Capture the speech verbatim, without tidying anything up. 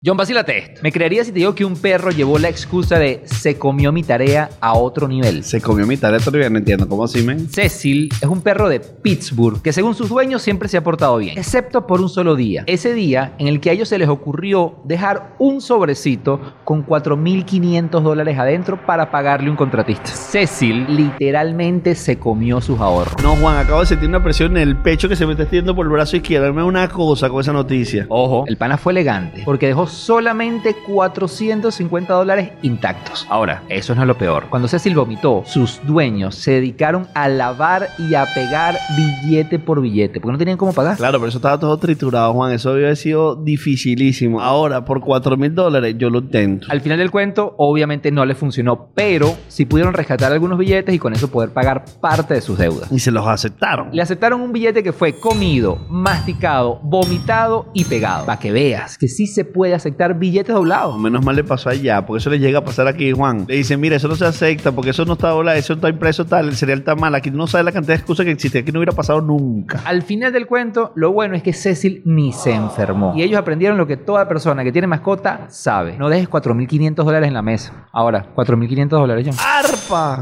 John, vacílate esto. Me creería si te digo que un perro llevó la excusa de se comió mi tarea a otro nivel. Se comió mi tarea, todavía no entiendo. ¿Cómo así, men? Cecil es un perro de Pittsburgh que según sus dueños siempre se ha portado bien, excepto por un solo día. Ese día en el que a ellos se les ocurrió dejar un sobrecito con cuatro mil quinientos dólares adentro para pagarle un contratista. Cecil literalmente se comió sus ahorros. No, Juan, acabo de sentir una presión en el pecho que se me está extendiendo por el brazo izquierdo. Dame una cosa con esa noticia. Ojo, el pana fue elegante porque dejó solamente cuatrocientos cincuenta dólares intactos. Ahora, eso no es lo peor. Cuando Cecil vomitó, sus dueños se dedicaron a lavar y a pegar billete por billete porque no tenían cómo pagar. Claro, pero eso estaba todo triturado, Juan. Eso había sido dificilísimo. Ahora, por cuatro mil dólares, yo lo intento. Al final del cuento, obviamente no le funcionó, pero sí pudieron rescatar algunos billetes y con eso poder pagar parte de sus deudas. Y se los aceptaron. Le aceptaron un billete que fue comido, masticado, vomitado y pegado. Para que veas que sí se puede aceptar billetes doblados. Menos mal le pasó allá, porque eso le llega a pasar aquí, Juan. Le dicen, mira, eso no se acepta, porque eso no está doblado, eso no está impreso tal, el cereal está mal. Aquí no sabe la cantidad de excusas que existe, aquí no hubiera pasado nunca. Al final del cuento, lo bueno es que Cecil ni se enfermó. Y ellos aprendieron lo que toda persona que tiene mascota sabe. No dejes cuatro mil quinientos dólares en la mesa. Ahora, cuatro mil quinientos dólares, John. ¡Arpa!